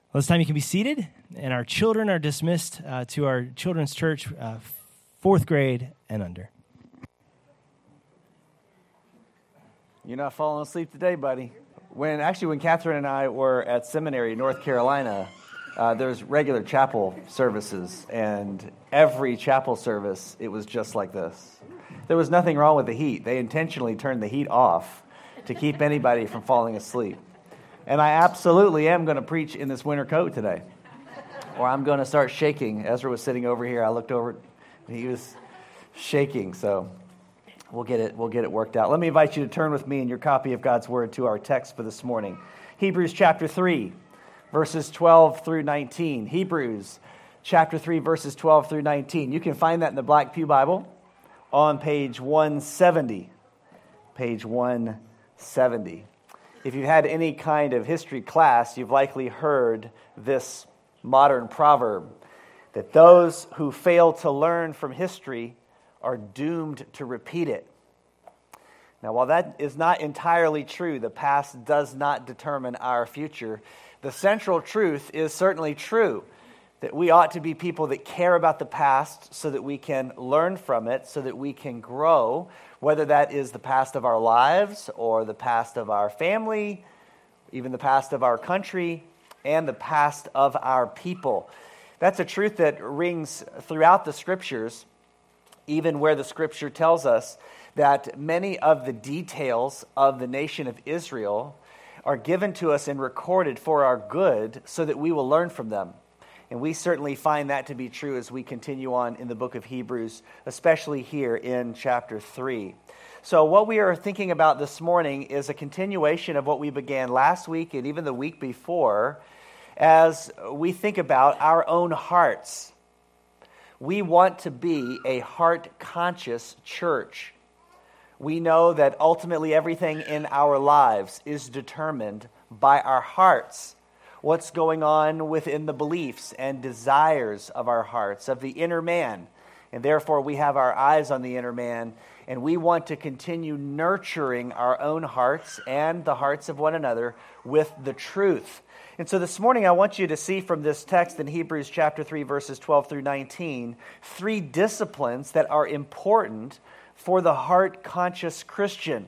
Well, this time you can be seated, and our children are dismissed to our children's church, fourth grade and under. You're not falling asleep today, buddy. When Catherine and I were at seminary in North Carolina, there's regular chapel services, and every chapel service, it was just like this. There was nothing wrong with the heat. They intentionally turned the heat off to keep anybody from falling asleep. And I absolutely am going to preach in this winter coat today, or I'm going to start shaking. Ezra was sitting over here. I looked over, and he was shaking, so we'll get it worked out. Let me invite you to turn with me in your copy of God's Word to our text for this morning. Hebrews chapter 3, verses 12 through 19. Hebrews chapter 3, verses 12 through 19. You can find that in the Black Pew Bible on page 170. Page 170. If you've had any kind of history class, you've likely heard this modern proverb, that those who fail to learn from history are doomed to repeat it. Now, while that is not entirely true, the past does not determine our future, the central truth is certainly true, that we ought to be people that care about the past so that we can learn from it, so that we can grow, whether that is the past of our lives or the past of our family, even the past of our country, and the past of our people. That's a truth that rings throughout the Scriptures, even where the Scripture tells us that many of the details of the nation of Israel are given to us and recorded for our good so that we will learn from them. And we certainly find that to be true as we continue on in the book of Hebrews, especially here in chapter 3. So what we are thinking about this morning is a continuation of what we began last week and even the week before, as we think about our own hearts. We want to be a heart-conscious church. We know that ultimately everything in our lives is determined by our hearts. What's going on within the beliefs and desires of our hearts, of the inner man. And therefore, we have our eyes on the inner man, and we want to continue nurturing our own hearts and the hearts of one another with the truth. And so this morning, I want you to see from this text in Hebrews chapter 3, verses 12 through 19, three disciplines that are important for the heart-conscious Christian.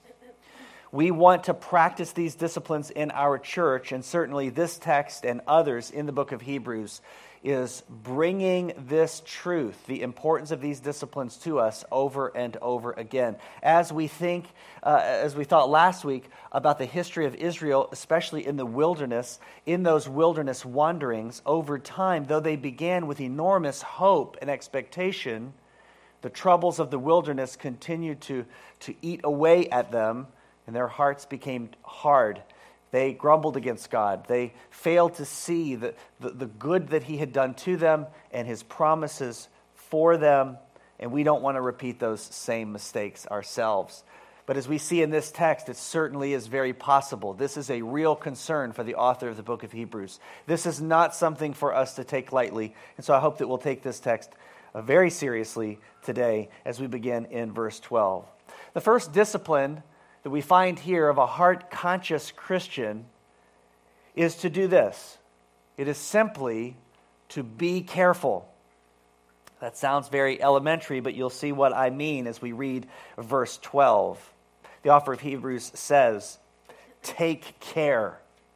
We want to practice these disciplines in our church, and certainly this text and others in the book of Hebrews is bringing this truth, the importance of these disciplines to us over and over again. As we thought last week about the history of Israel, especially in the wilderness, in those wilderness wanderings, over time, though they began with enormous hope and expectation, the troubles of the wilderness continued to eat away at them, and their hearts became hard. They grumbled against God. They failed to see the good that He had done to them and His promises for them. And we don't want to repeat those same mistakes ourselves. But as we see in this text, it certainly is very possible. This is a real concern for the author of the book of Hebrews. This is not something for us to take lightly. And so I hope that we'll take this text very seriously today as we begin in verse 12. The first discipline that we find here of a heart-conscious Christian is to do this. It is simply to be careful. That sounds very elementary, but you'll see what I mean as we read verse 12. The author of Hebrews says, "Take care.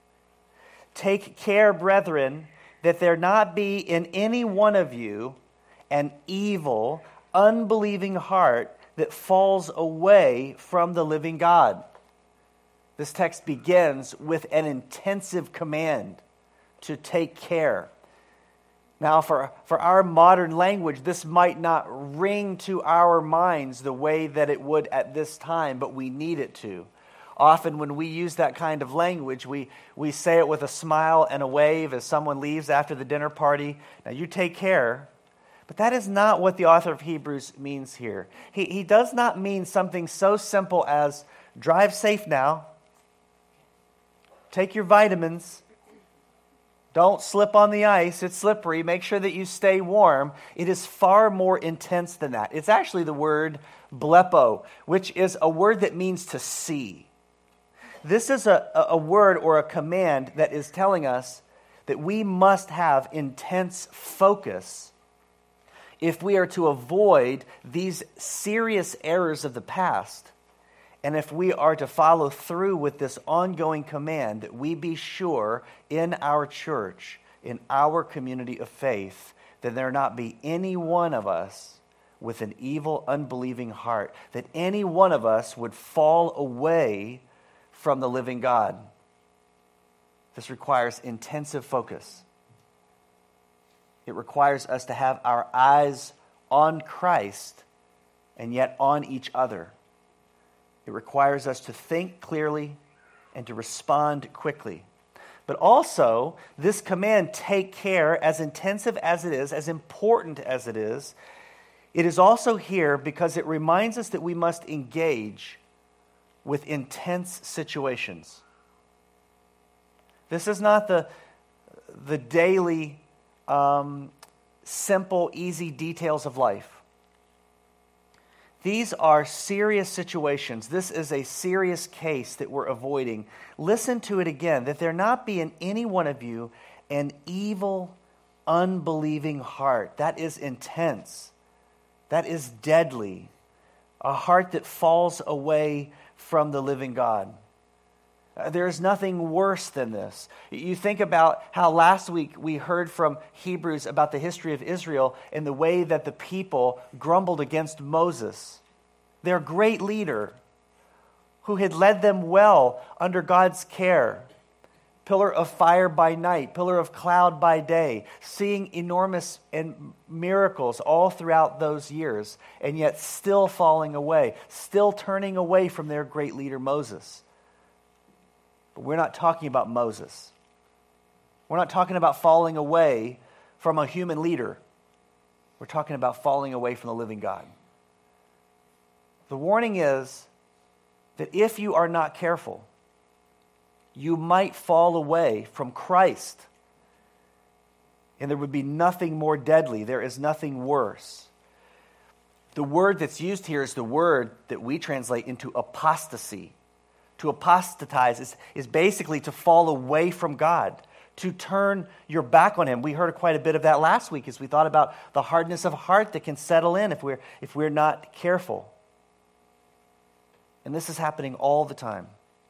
Take care, brethren, that there not be in any one of you an evil, unbelieving heart that falls away from the living God." This text begins with an intensive command to take care. Now, for our modern language, this might not ring to our minds the way that it would at this time, but we need it to. Often when we use that kind of language, we say it with a smile and a wave as someone leaves after the dinner party. Now, you take care. But that is not what the author of Hebrews means here. He does not mean something so simple as drive safe now, take your vitamins, don't slip on the ice, it's slippery, make sure that you stay warm. It is far more intense than that. It's actually the word blepo, which is a word that means to see. This is a word or a command that is telling us that we must have intense focus if we are to avoid these serious errors of the past, and if we are to follow through with this ongoing command that we be sure in our church, in our community of faith, that there not be any one of us with an evil, unbelieving heart, that any one of us would fall away from the living God. This requires intensive focus. It requires us to have our eyes on Christ and yet on each other. It requires us to think clearly and to respond quickly. But also, this command, take care, as intensive as it is, as important as it is also here because it reminds us that we must engage with intense situations. This is not the daily, simple, easy details of life. These are serious situations. This is a serious case that we're avoiding. Listen to it again, that there not be in any one of you an evil, unbelieving heart. That is intense. That is deadly. A heart that falls away from the living God. There is nothing worse than this. You think about how last week we heard from Hebrews about the history of Israel and the way that the people grumbled against Moses, their great leader, who had led them well under God's care. Pillar of fire by night, pillar of cloud by day, seeing enormous and miracles all throughout those years, and yet still falling away, still turning away from their great leader Moses. But we're not talking about Moses. We're not talking about falling away from a human leader. We're talking about falling away from the living God. The warning is that if you are not careful, you might fall away from Christ. And there would be nothing more deadly. There is nothing worse. The word that's used here is the word that we translate into apostasy. To apostatize is basically to fall away from God, to turn your back on Him. We heard quite a bit of that last week as we thought about the hardness of heart that can settle in if we're not careful. And this is happening all the time.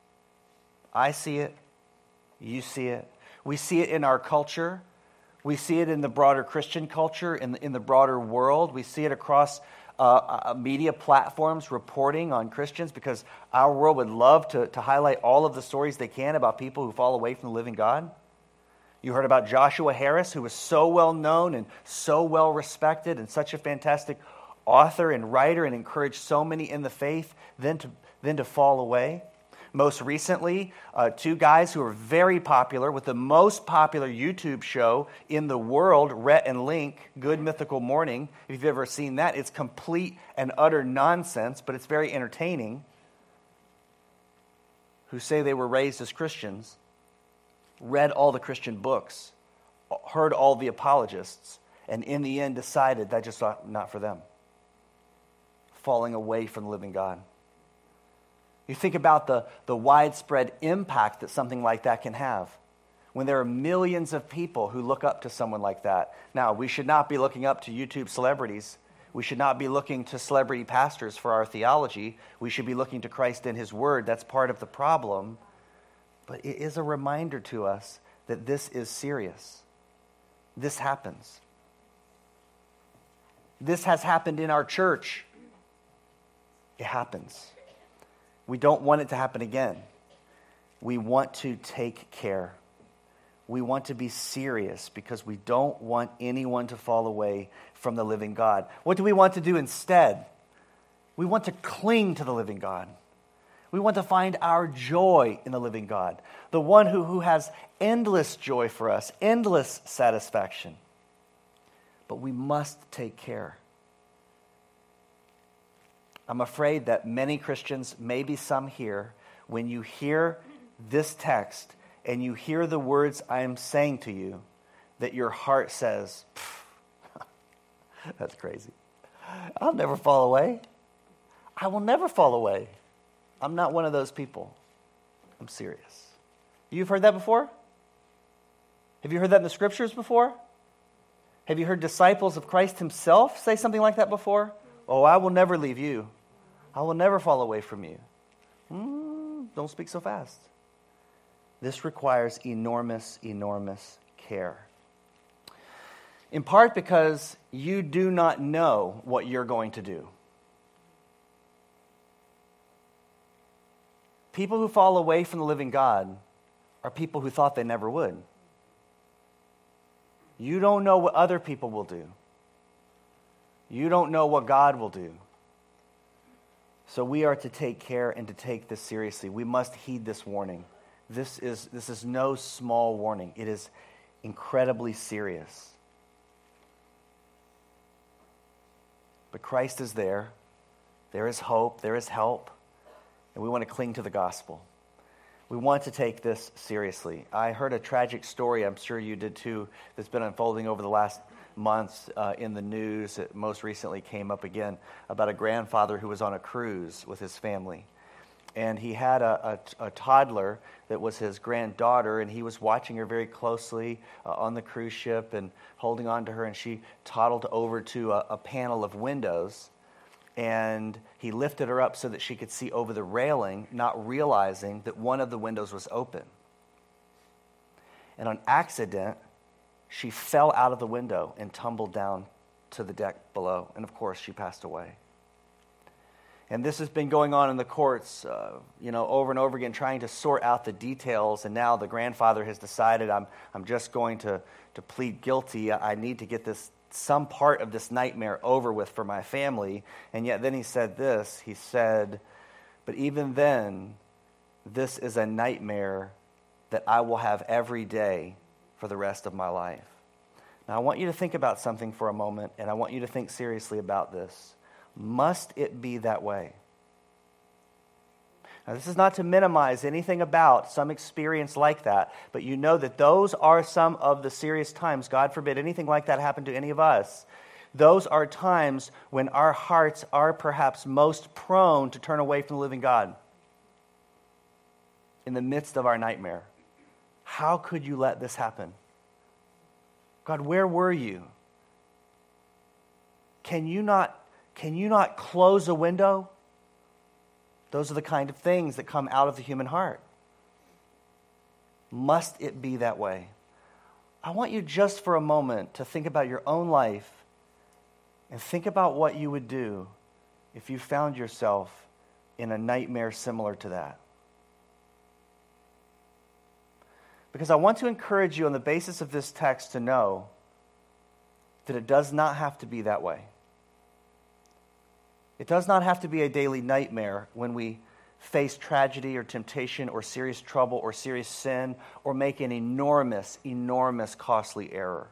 I see it. You see it. We see it in our culture. We see it in the broader Christian culture, in the broader world. We see it across media platforms reporting on Christians because our world would love to highlight all of the stories they can about people who fall away from the living God. You heard about Joshua Harris, who was so well known and so well respected and such a fantastic author and writer and encouraged so many in the faith, then to fall away. Most recently, two guys who are very popular with the most popular YouTube show in the world, Rhett and Link, Good Mythical Morning. If you've ever seen that, it's complete and utter nonsense, but it's very entertaining. Who say they were raised as Christians, read all the Christian books, heard all the apologists, and in the end decided that just not for them. Falling away from the living God. You think about the widespread impact that something like that can have when there are millions of people who look up to someone like that. Now, we should not be looking up to YouTube celebrities. We should not be looking to celebrity pastors for our theology. We should be looking to Christ and His Word. That's part of the problem. But it is a reminder to us that this is serious. This happens. This has happened in our church. It happens. We don't want it to happen again. We want to take care. We want to be serious because we don't want anyone to fall away from the living God. What do we want to do instead? We want to cling to the living God. We want to find our joy in the living God, the one who has endless joy for us, endless satisfaction. But we must take care. I'm afraid that many Christians, maybe some here, when you hear this text and you hear the words I am saying to you, that your heart says, that's crazy. I'll never fall away. I will never fall away. I'm not one of those people. I'm serious. You've heard that before? Have you heard that in the scriptures before? Have you heard disciples of Christ himself say something like that before? Oh, I will never leave you. I will never fall away from you. Don't speak so fast. This requires enormous, enormous care. In part because you do not know what you're going to do. People who fall away from the living God are people who thought they never would. You don't know what other people will do. You don't know what God will do. So we are to take care and to take this seriously. We must heed this warning. This is no small warning. It is incredibly serious. But Christ is there. There is hope. There is help. And we want to cling to the gospel. We want to take this seriously. I heard a tragic story, I'm sure you did too, that's been unfolding over the last months in the news. It most recently came up again about a grandfather who was on a cruise with his family. And he had a toddler that was his granddaughter, and he was watching her very closely on the cruise ship and holding on to her, and she toddled over to a panel of windows, and he lifted her up so that she could see over the railing, not realizing that one of the windows was open. And on accident, she fell out of the window and tumbled down to the deck below, and of course, she passed away. And this has been going on in the courts, over and over again, trying to sort out the details. And now the grandfather has decided, I'm just going to plead guilty. I need to get some part of this nightmare over with for my family. And yet then he said this. He said, but even then, this is a nightmare that I will have every day for the rest of my life. Now I want you to think about something for a moment, and I want you to think seriously about this. Must it be that way? Now, this is not to minimize anything about some experience like that, but you know that those are some of the serious times. God forbid anything like that happen to any of us. Those are times when our hearts are perhaps most prone to turn away from the living God in the midst of our nightmare. How could you let this happen? God, where were you? Can you not close a window? Those are the kind of things that come out of the human heart. Must it be that way? I want you just for a moment to think about your own life and think about what you would do if you found yourself in a nightmare similar to that. Because I want to encourage you on the basis of this text to know that it does not have to be that way. It does not have to be a daily nightmare when we face tragedy or temptation or serious trouble or serious sin or make an enormous, enormous costly error.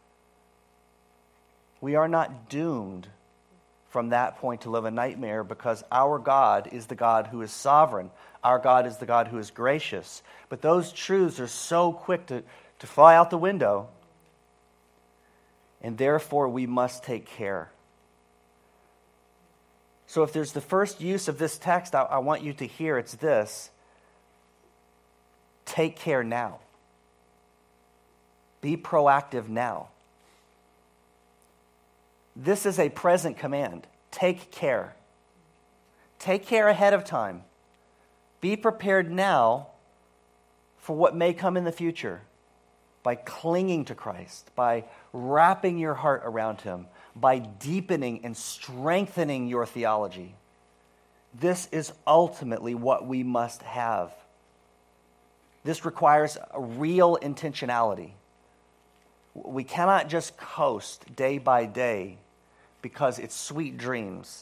We are not doomed from that point to live a nightmare because our God is the God who is sovereign. Our God is the God who is gracious. But those truths are so quick to fly out the window, and therefore we must take care. So if there's the first use of this text I want you to hear, it's this. Take care now. Be proactive now. This is a present command. Take care. Take care ahead of time. Be prepared now for what may come in the future by clinging to Christ, by wrapping your heart around him, by deepening and strengthening your theology. This is ultimately what we must have. This requires a real intentionality. We cannot just coast day by day because it's sweet dreams.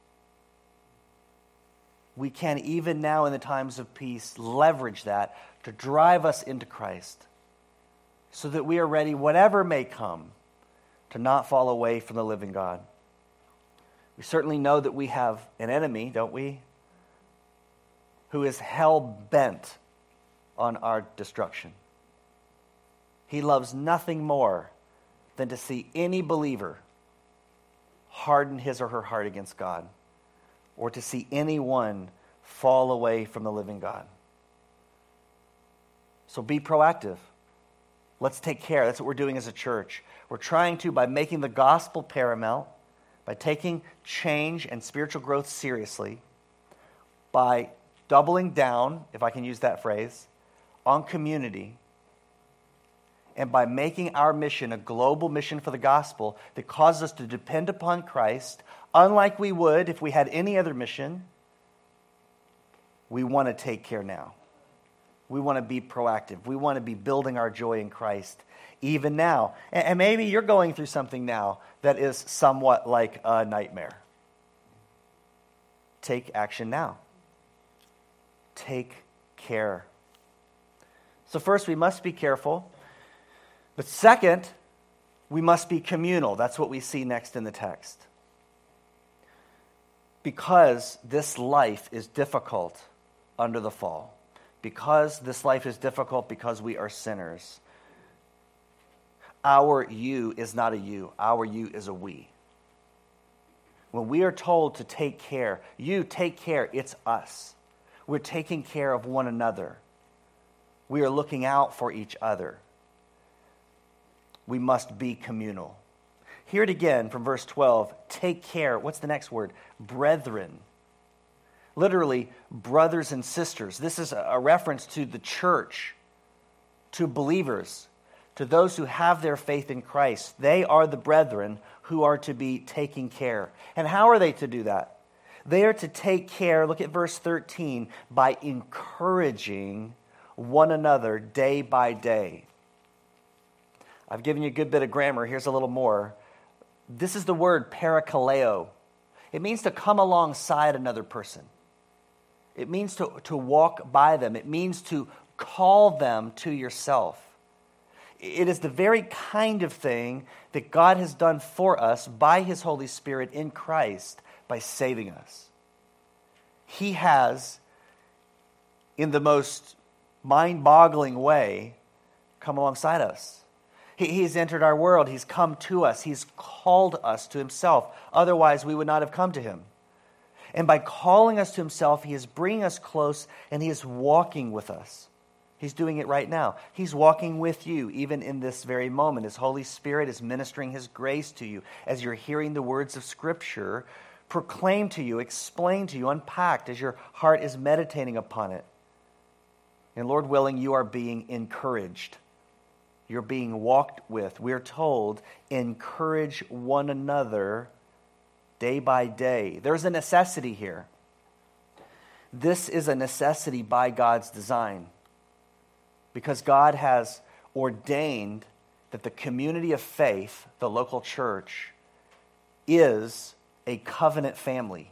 We can, even now in the times of peace, leverage that to drive us into Christ so that we are ready, whatever may come, to not fall away from the living God. We certainly know that we have an enemy, don't we? Who is hell-bent on our destruction. He loves nothing more than to see any believer harden his or her heart against God, or to see anyone fall away from the living God. So be proactive. Let's take care. That's what we're doing as a church. We're trying to, by making the gospel paramount, by taking change and spiritual growth seriously, by doubling down, if I can use that phrase, on community, and by making our mission a global mission for the gospel that causes us to depend upon Christ, unlike we would if we had any other mission, we want to take care now. We want to be proactive. We want to be building our joy in Christ even now. And maybe you're going through something now that is somewhat like a nightmare. Take action now. Take care. So first, we must be careful. But second, we must be communal. That's what we see next in the text. Because this life is difficult under the fall. Because this life is difficult because we are sinners. Our you is not a you. Our you is a we. When we are told to take care, you take care, it's us. We're taking care of one another. We are looking out for each other. We must be communal. Hear it again from verse 12. Take care. What's the next word? Brethren. Literally, brothers and sisters. This is a reference to the church, to believers, to those who have their faith in Christ. They are the brethren who are to be taking care. And how are they to do that? They are to take care, look at verse 13, by encouraging one another day by day. I've given you a good bit of grammar. Here's a little more. This is the word parakaleo. It means to come alongside another person. It means to walk by them. It means to call them to yourself. It is the very kind of thing that God has done for us by His Holy Spirit in Christ by saving us. He has, in the most mind-boggling way, come alongside us. He's entered our world. He's come to us. He's called us to Himself. Otherwise, we would not have come to Him. And by calling us to Himself, He is bringing us close, and He is walking with us. He's doing it right now. He's walking with you, even in this very moment. His Holy Spirit is ministering His grace to you as you're hearing the words of Scripture proclaimed to you, explained to you, unpacked as your heart is meditating upon it. And Lord willing, you are being encouraged. You're being walked with. We're told, encourage one another day by day. There's a necessity here. This is a necessity by God's design. Because God has ordained that the community of faith, the local church, is a covenant family.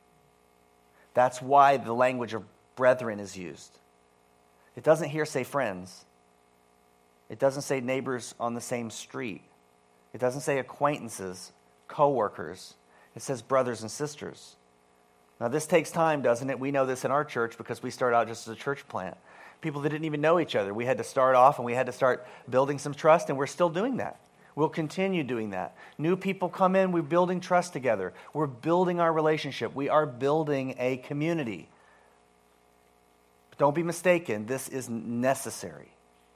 That's why the language of brethren is used. It doesn't here say friends. It doesn't say neighbors on the same street. It doesn't say acquaintances, co-workers. It says brothers and sisters. Now this takes time, doesn't it? We know this in our church because we started out just as a church plant. People that didn't even know each other. We had to start off and we had to start building some trust, and we're still doing that. We'll continue doing that. New people come in, we're building trust together. We're building our relationship. We are building a community. But don't be mistaken, this is necessary.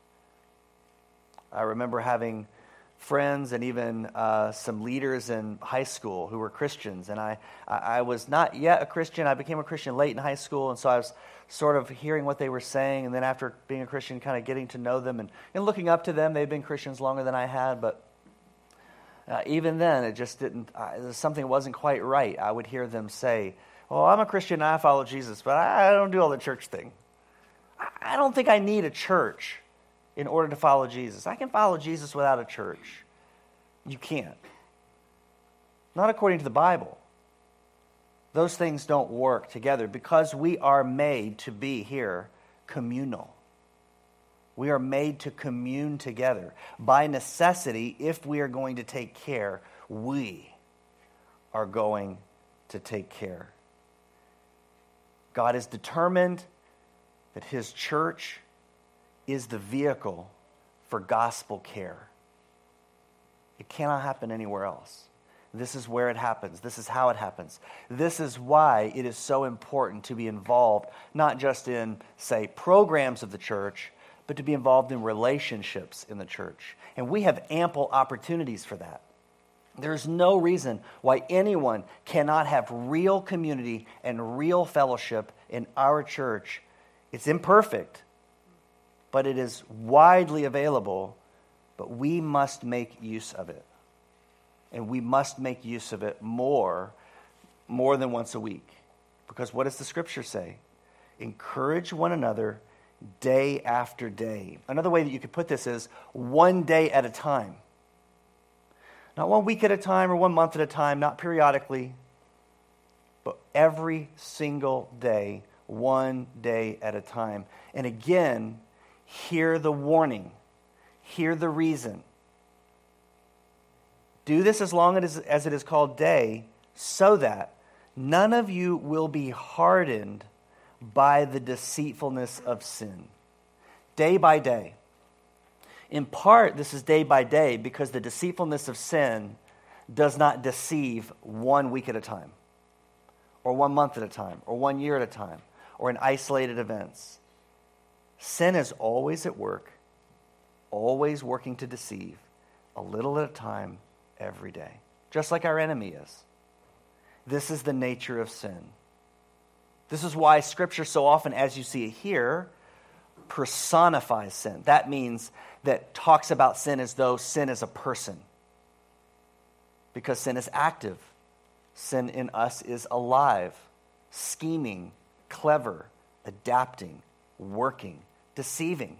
I remember having friends and even some leaders in high school who were Christians. And I was not yet a Christian. I became a Christian late in high school, and so I was sort of hearing what they were saying, and then after being a Christian, kind of getting to know them and looking up to them. They'd been Christians longer than I had, but even then, it just didn't, something wasn't quite right. I would hear them say, well, I'm a Christian and I follow Jesus, but I don't do all the church thing. I don't think I need a church in order to follow Jesus. I can follow Jesus without a church. You can't. Not according to the Bible. Those things don't work together because we are made to be here communal. We are made to commune together. By necessity, if we are going to take care, we are going to take care. God is determined that His church is the vehicle for gospel care. It cannot happen anywhere else. This is where it happens. This is how it happens. This is why it is so important to be involved, not just in, say, programs of the church, but to be involved in relationships in the church. And we have ample opportunities for that. There's no reason why anyone cannot have real community and real fellowship in our church. It's imperfect, but it is widely available, but we must make use of it. And we must make use of it more than once a week. Because what does the scripture say? Encourage one another day after day. Another way that you could put this is one day at a time. Not 1 week at a time or 1 month at a time, not periodically, but every single day, 1 day at a time. And again, hear the warning, hear the reason. Do this as long as it is called day, so that none of you will be hardened by the deceitfulness of sin. Day by day. In part, this is day by day because the deceitfulness of sin does not deceive 1 week at a time, or 1 month at a time, or 1 year at a time, or in isolated events. Sin is always at work, always working to deceive, a little at a time, every day, just like our enemy is. This is the nature of sin. This is why Scripture so often, as you see it here, personifies sin. That means that talks about sin as though sin is a person. Because sin is active. Sin in us is alive, scheming, clever, adapting, working, deceiving.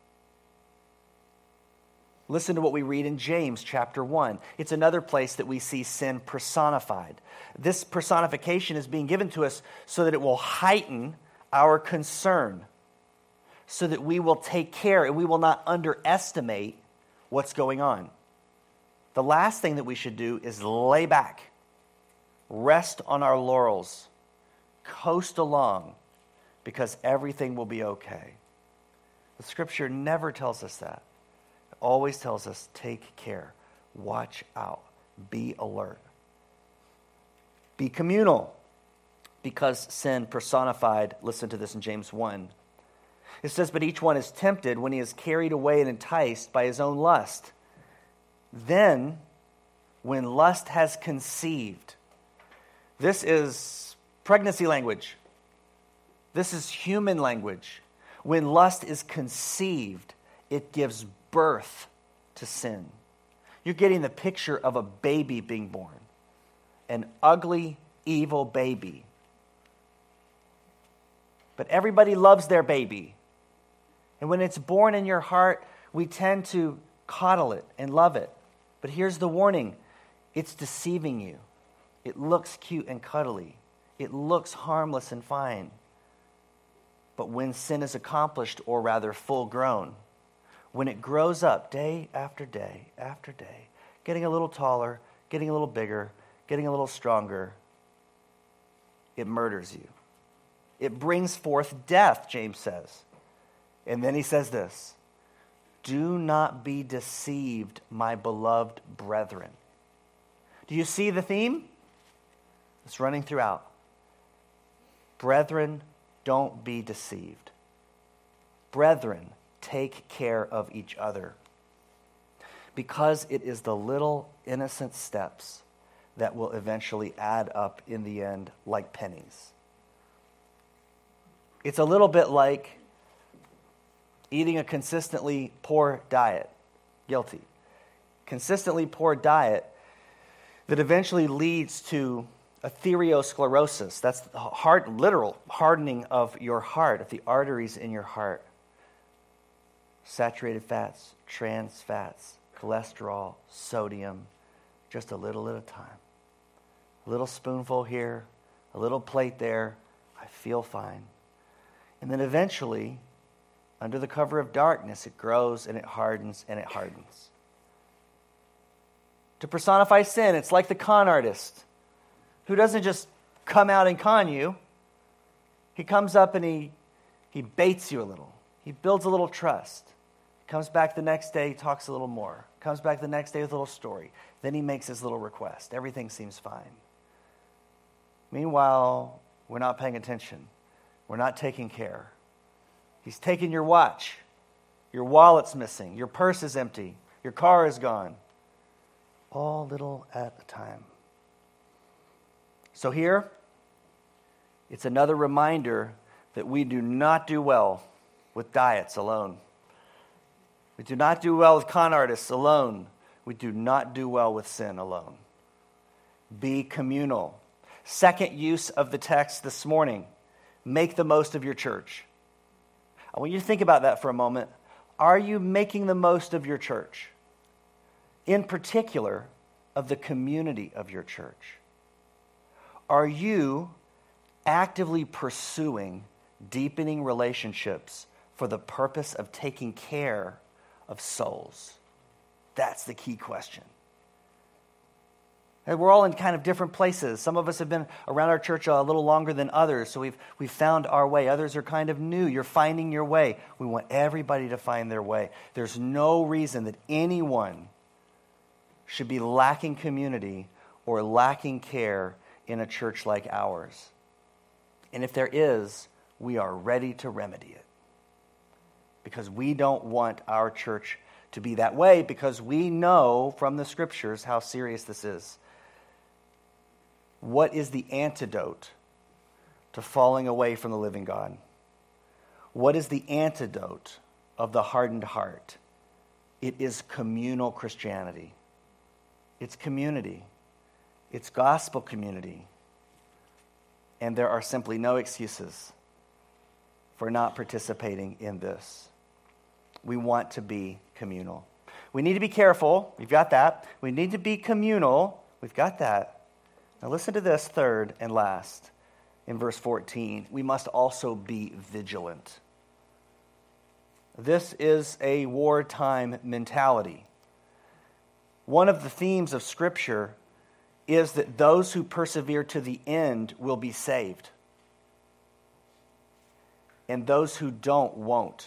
Listen to what we read in James chapter 1. It's another place that we see sin personified. This personification is being given to us so that it will heighten our concern, so that we will take care and we will not underestimate what's going on. The last thing that we should do is lay back, rest on our laurels, coast along, because everything will be okay. The Scripture never tells us that. It always tells us, take care, watch out, be alert. Be communal, because sin personified, listen to this in James 1. It says, but each one is tempted when he is carried away and enticed by his own lust. Then, when lust has conceived, this is pregnancy language. This is human language. When lust is conceived, it gives birth to sin. You're getting the picture of a baby being born. An ugly, evil baby. But everybody loves their baby. And when it's born in your heart, we tend to coddle it and love it. But here's the warning. It's deceiving you. It looks cute and cuddly. It looks harmless and fine. But when sin is accomplished, or rather full grown, when it grows up day after day after day, getting a little taller, getting a little bigger, getting a little stronger, it murders you. It brings forth death, James says. And then he says this, do not be deceived, my beloved brethren. Do you see the theme? It's running throughout. Brethren, don't be deceived. Brethren, take care of each other. Because it is the little innocent steps that will eventually add up in the end like pennies. It's a little bit like eating a consistently poor diet. Guilty. Consistently poor diet that eventually leads to atherosclerosis. That's the literal hardening of your heart, of the arteries in your heart. Saturated fats, trans fats, cholesterol, sodium, just a little at a time. A little spoonful here, a little plate there, I feel fine. And then eventually, under the cover of darkness, it grows and it hardens and it hardens. To personify sin, it's like the con artist who doesn't just come out and con you. He comes up and he baits you a little. He builds a little trust. Comes back the next day, talks a little more. Comes back the next day with a little story. Then he makes his little request. Everything seems fine. Meanwhile, we're not paying attention. We're not taking care. He's taking your watch. Your wallet's missing. Your purse is empty. Your car is gone. All little at a time. So here, it's another reminder that we do not do well with diets alone. We do not do well with con artists alone. We do not do well with sin alone. Be communal. Second use of the text this morning, make the most of your church. I want you to think about that for a moment. Are you making the most of your church? In particular, of the community of your church? Are you actively pursuing deepening relationships for the purpose of taking care of souls? That's the key question. And we're all in kind of different places. Some of us have been around our church a little longer than others, so we've found our way. Others are kind of new. You're finding your way. We want everybody to find their way. There's no reason that anyone should be lacking community or lacking care in a church like ours. And if there is, we are ready to remedy it. Because we don't want our church to be that way, because we know from the scriptures how serious this is. What is the antidote to falling away from the living God? What is the antidote of the hardened heart? It is communal Christianity. It's community. It's gospel community. And there are simply no excuses for not participating in this. We want to be communal. We need to be careful. We've got that. We need to be communal. We've got that. Now listen to this, third and last. In verse 14, we must also be vigilant. This is a wartime mentality. One of the themes of Scripture is that those who persevere to the end will be saved. And those who don't won't.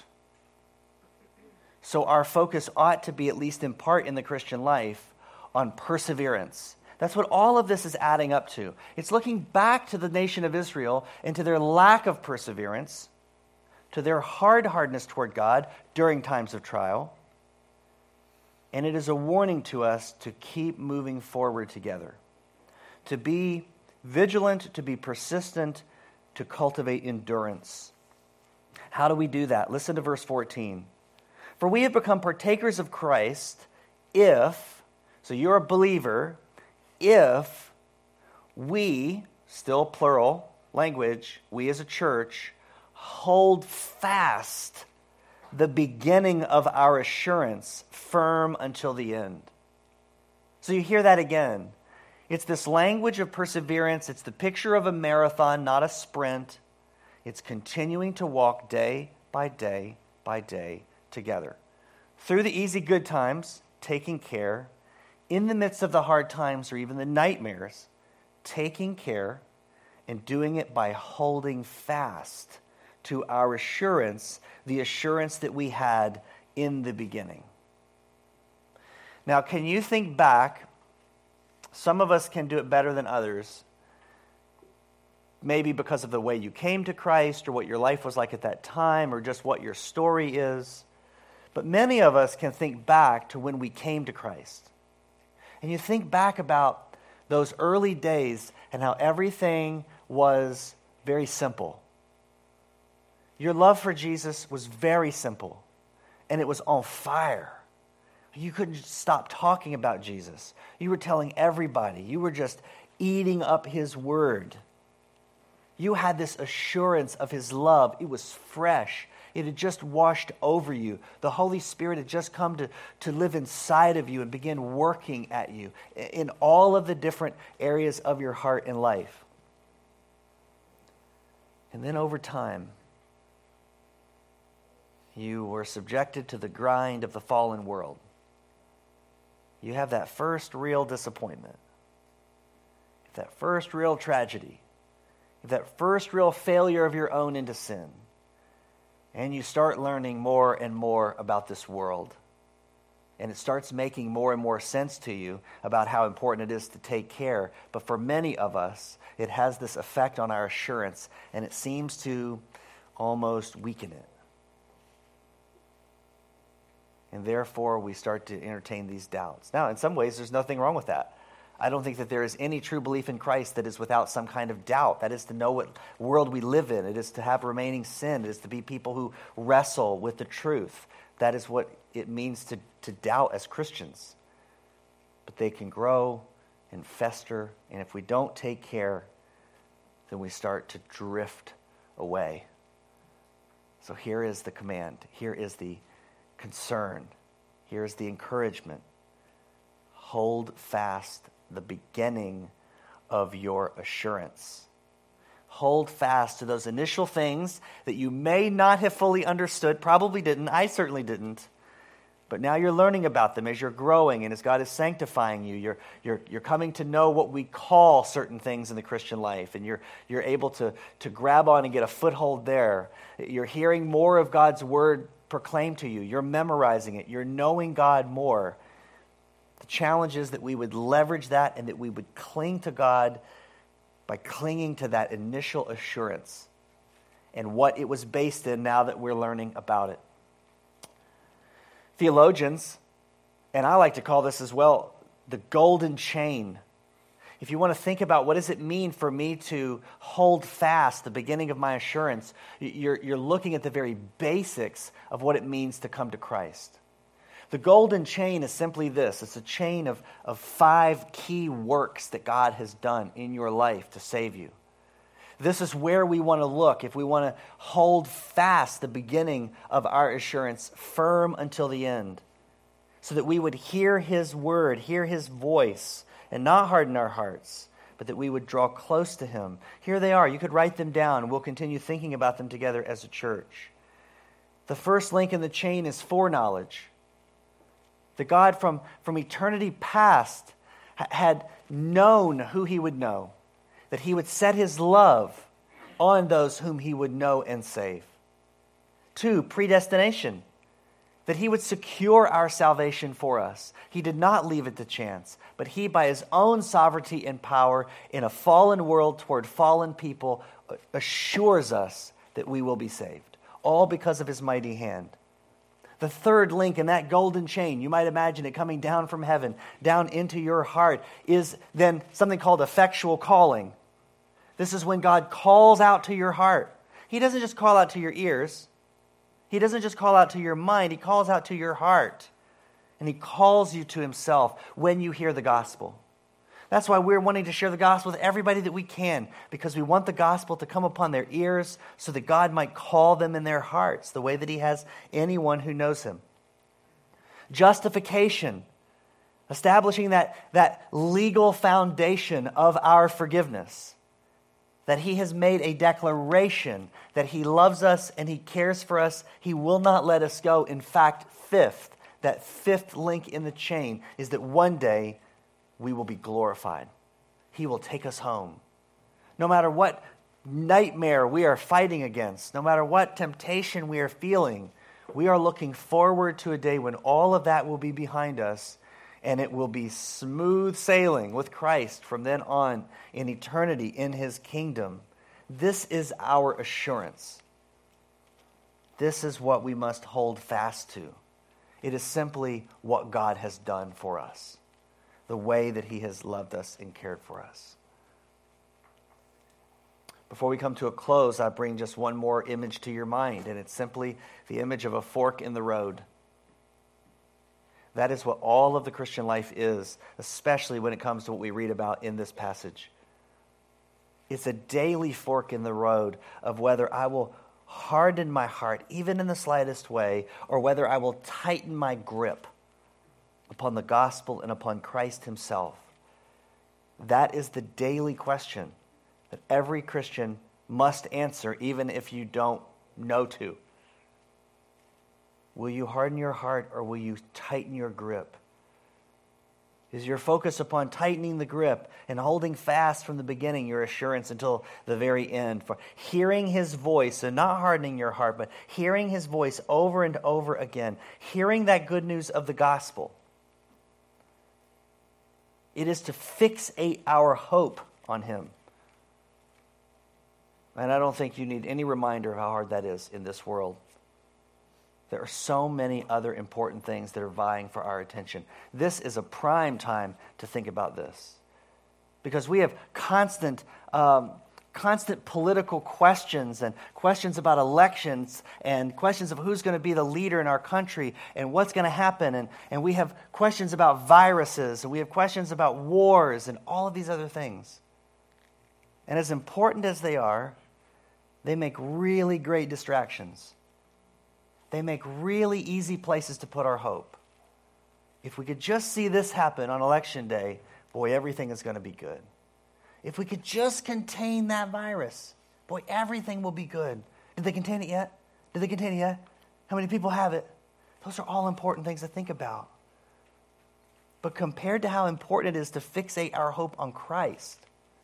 So our focus ought to be, at least in part in the Christian life, on perseverance. That's what all of this is adding up to. It's looking back to the nation of Israel and to their lack of perseverance, to their hardness toward God during times of trial. And it is a warning to us to keep moving forward together, to be vigilant, to be persistent, to cultivate endurance. How do we do that? Listen to verse 14. For we have become partakers of Christ if, so you're a believer, if we, still plural language, we as a church, hold fast the beginning of our assurance firm until the end. So you hear that again. It's this language of perseverance. It's the picture of a marathon, not a sprint. It's continuing to walk day by day by day together. Through the easy good times, taking care. In the midst of the hard times or even the nightmares, taking care and doing it by holding fast to our assurance, the assurance that we had in the beginning. Now, can you think back? Some of us can do it better than others. Maybe because of the way you came to Christ or what your life was like at that time or just what your story is. But many of us can think back to when we came to Christ. And you think back about those early days and how everything was very simple. Your love for Jesus was very simple, and it was on fire. You couldn't stop talking about Jesus. You were telling everybody. You were just eating up his word. You had this assurance of his love. It was fresh. It had just washed over you. The Holy Spirit had just come to live inside of you and begin working at you in all of the different areas of your heart and life. And then over time, you were subjected to the grind of the fallen world. You have that first real disappointment, that first real tragedy, that first real failure of your own into sin. And you start learning more and more about this world. And it starts making more and more sense to you about how important it is to take care. But for many of us, it has this effect on our assurance, and it seems to almost weaken it. And therefore, we start to entertain these doubts. Now, in some ways, there's nothing wrong with that. I don't think that there is any true belief in Christ that is without some kind of doubt. That is to know what world we live in. It is to have remaining sin. It is to be people who wrestle with the truth. That is what it means to doubt as Christians. But they can grow and fester, and if we don't take care, then we start to drift away. So here is the command. Here is the concern. Here is the encouragement. Hold fast the beginning of your assurance. Hold fast to those initial things that you may not have fully understood, probably didn't, I certainly didn't, but now you're learning about them as you're growing and as God is sanctifying you. You're coming to know what we call certain things in the Christian life, and you're able to grab on and get a foothold there. You're hearing more of God's word proclaimed to you. You're memorizing it. You're knowing God more. The challenge is that we would leverage that and that we would cling to God by clinging to that initial assurance and what it was based in now that we're learning about it. Theologians, and I like to call this as well, the golden chain. If you want to think about what does it mean for me to hold fast the beginning of my assurance, you're looking at the very basics of what it means to come to Christ. The golden chain is simply this. It's a chain of 5 key works that God has done in your life to save you. This is where we want to look if we want to hold fast the beginning of our assurance firm until the end, so that we would hear his word, hear his voice, and not harden our hearts, but that we would draw close to him. Here they are. You could write them down, and we'll continue thinking about them together as a church. The first link in the chain is foreknowledge. That God from eternity past had known who he would know, that he would set his love on those whom he would know and save. 2, predestination, that he would secure our salvation for us. He did not leave it to chance, but he, by his own sovereignty and power in a fallen world toward fallen people, assures us that we will be saved, all because of his mighty hand. The third link in that golden chain, you might imagine it coming down from heaven, down into your heart, is then something called effectual calling. This is when God calls out to your heart. He doesn't just call out to your ears. He doesn't just call out to your mind. He calls out to your heart. And he calls you to himself when you hear the gospel. That's why we're wanting to share the gospel with everybody that we can, because we want the gospel to come upon their ears so that God might call them in their hearts the way that he has anyone who knows him. Justification, establishing that legal foundation of our forgiveness, that he has made a declaration that he loves us and he cares for us. He will not let us go. In fact, that fifth link in the chain is that one day we will be glorified. He will take us home. No matter what nightmare we are fighting against, no matter what temptation we are feeling, we are looking forward to a day when all of that will be behind us, and it will be smooth sailing with Christ from then on in eternity in his kingdom. This is our assurance. This is what we must hold fast to. It is simply what God has done for us, the way that he has loved us and cared for us. Before we come to a close, I bring just one more image to your mind, and it's simply the image of a fork in the road. That is what all of the Christian life is, especially when it comes to what we read about in this passage. It's a daily fork in the road of whether I will harden my heart, even in the slightest way, or whether I will tighten my grip upon the gospel and upon Christ himself. That is the daily question that every Christian must answer, even if you don't know to. Will you harden your heart, or will you tighten your grip? Is your focus upon tightening the grip and holding fast from the beginning your assurance until the very end? For hearing his voice, and not hardening your heart, but hearing his voice over and over again, hearing that good news of the gospel. It is to fixate our hope on him. And I don't think you need any reminder of how hard that is in this world. There are so many other important things that are vying for our attention. This is a prime time to think about this, because we have constant political questions and questions about elections and questions of who's going to be the leader in our country and what's going to happen. And we have questions about viruses, and we have questions about wars and all of these other things. And as important as they are, they make really great distractions. They make really easy places to put our hope. If we could just see this happen on election day, boy, everything is going to be good. If we could just contain that virus, boy, everything will be good. Did they contain it yet? Did they contain it yet? How many people have it? Those are all important things to think about. But compared to how important it is to fixate our hope on Christ,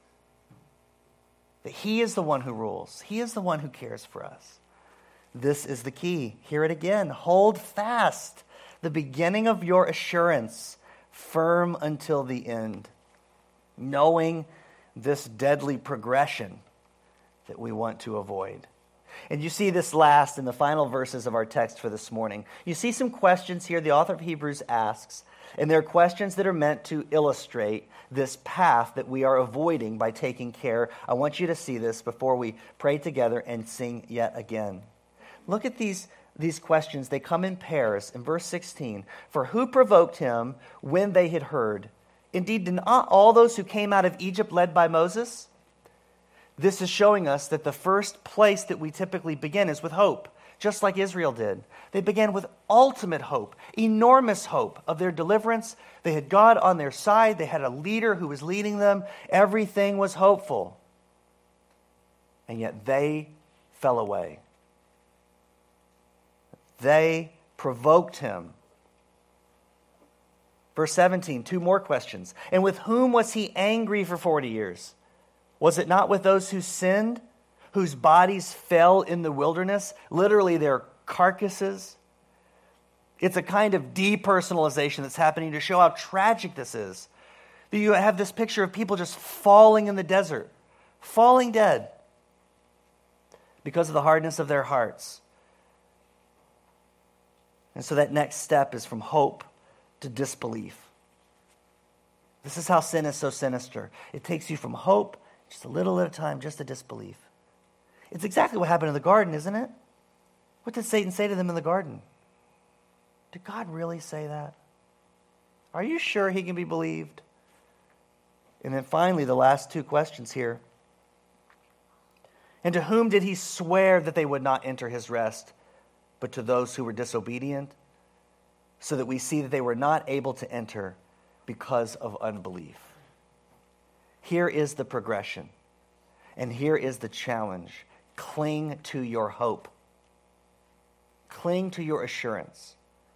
that He is the one who rules, He is the one who cares for us, this is the key. Hear it again. Hold fast the beginning of your assurance, firm until the end, knowing this deadly progression that we want to avoid. And you see this last in the final verses of our text for this morning. You see some questions here the author of Hebrews asks, and they're questions that are meant to illustrate this path that we are avoiding by taking care. I want you to see this before we pray together and sing yet again. Look at these questions. They come in pairs. In verse 16, for who provoked him when they had heard? Indeed, did not all those who came out of Egypt led by Moses? This is showing us that the first place that we typically begin is with hope, just like Israel did. They began with ultimate hope, enormous hope of their deliverance. They had God on their side. They had a leader who was leading them. Everything was hopeful. And yet they fell away. They provoked him. Verse 17, two more questions. And with whom was he angry for 40 years? Was it not with those who sinned, whose bodies fell in the wilderness? Literally, their carcasses. It's a kind of depersonalization that's happening to show how tragic this is. You have this picture of people just falling in the desert, falling dead because of the hardness of their hearts. And so that next step is from hope to disbelief. This is how sin is so sinister. It takes you from hope, just a little at a time, just to disbelief. It's exactly what happened in the garden, isn't it? What did Satan say to them in the garden? Did God really say that? Are you sure he can be believed? And then finally, the last two questions here. And to whom did he swear that they would not enter his rest, but to those who were disobedient? So that we see that they were not able to enter because of unbelief. Here is the progression. And here is the challenge. Cling to your hope. Cling to your assurance.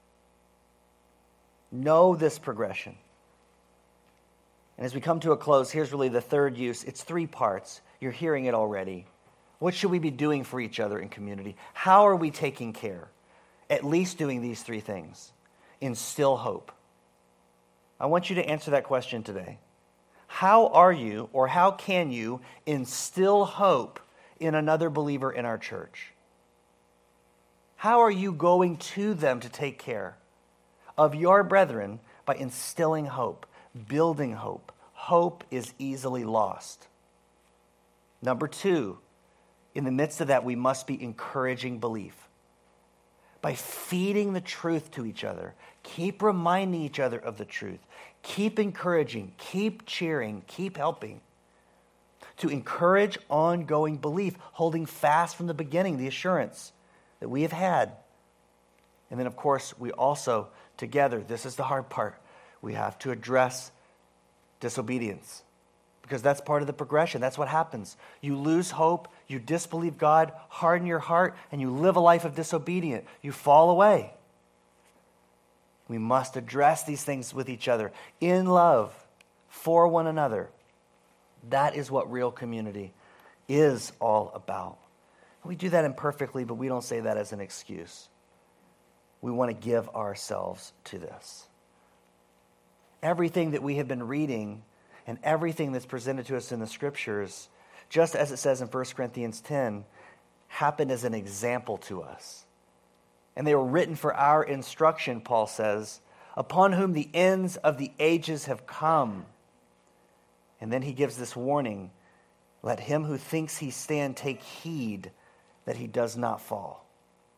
Know this progression. And as we come to a close, here's really the third use. It's 3 parts. You're hearing it already. What should we be doing for each other in community? How are we taking care? At least doing these 3 things. Instill hope. I want you to answer that question today. How are you, or how can you, instill hope in another believer in our church? How are you going to them to take care of your brethren by instilling hope, building hope? Hope is easily lost. Number 2, in the midst of that, we must be encouraging belief. By feeding the truth to each other, keep reminding each other of the truth, keep encouraging, keep cheering, keep helping. To encourage ongoing belief, holding fast from the beginning the assurance that we have had. And then, of course, we also, together, this is the hard part, we have to address disobedience. Because that's part of the progression. That's what happens. You lose hope, you disbelieve God, harden your heart, and you live a life of disobedience. You fall away. We must address these things with each other in love for one another. That is what real community is all about. We do that imperfectly, but we don't say that as an excuse. We want to give ourselves to this. Everything that we have been reading and everything that's presented to us in the Scriptures, just as it says in 1 Corinthians 10, happened as an example to us. and they were written for our instruction, Paul says, upon whom the ends of the ages have come. And then he gives this warning, let him who thinks he stand take heed that he does not fall.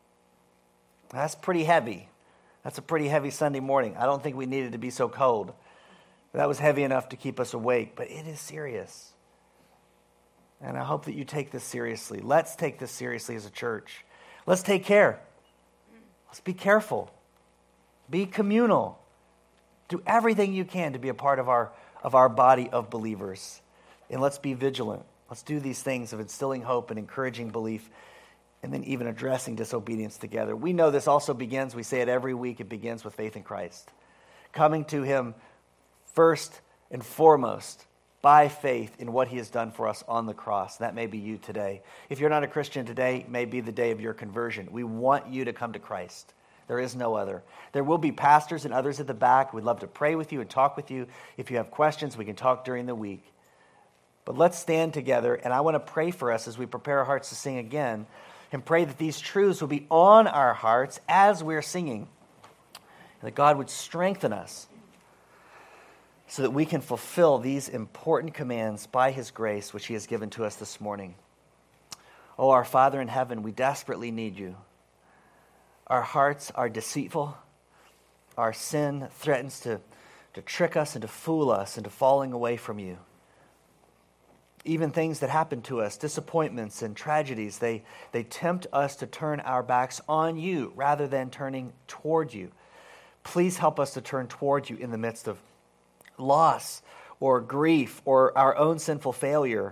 That's pretty heavy. That's a pretty heavy Sunday morning. I don't think we needed to be so cold. That was heavy enough to keep us awake, but it is serious. And I hope that you take this seriously. Let's take this seriously as a church. Let's take care. Let's be careful. Be communal. Do everything you can to be a part of our body of believers. And let's be vigilant. Let's do these things of instilling hope and encouraging belief, and then even addressing disobedience together. We know this also begins, we say it every week, it begins with faith in Christ. Coming to him first and foremost by faith in what he has done for us on the cross. That may be you today. If you're not a Christian today, may be the day of your conversion. We want you to come to Christ. There is no other. There will be pastors and others at the back. We'd love to pray with you and talk with you. If you have questions, we can talk during the week. But let's stand together, and I want to pray for us as we prepare our hearts to sing again, and pray that these truths will be on our hearts as we're singing, and that God would strengthen us so that we can fulfill these important commands by his grace, which he has given to us this morning. Oh, our Father in heaven, we desperately need you. Our hearts are deceitful. Our sin threatens to trick us and to fool us into falling away from you. Even things that happen to us, disappointments and tragedies, they tempt us to turn our backs on you rather than turning toward you. Please help us to turn toward you in the midst of loss or grief or our own sinful failure.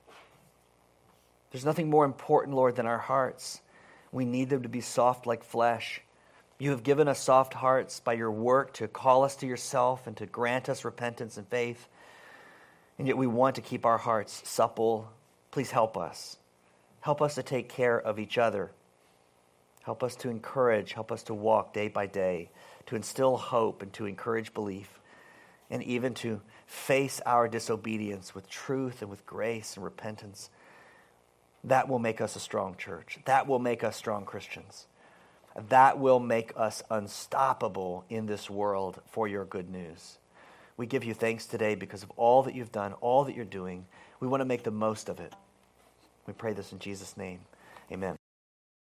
There's nothing more important, Lord, than our hearts. We need them to be soft like flesh. You have given us soft hearts by your work to call us to yourself and to grant us repentance and faith. And yet we want to keep our hearts supple. Please help us. Help us to take care of each other. Help us to encourage. Help us to walk day by day, to instill hope and to encourage belief, and even to face our disobedience with truth and with grace and repentance. That will make us a strong church. That will make us strong Christians. That will make us unstoppable in this world for your good news. We give you thanks today because of all that you've done, all that you're doing. We want to make the most of it. We pray this in Jesus' name. Amen.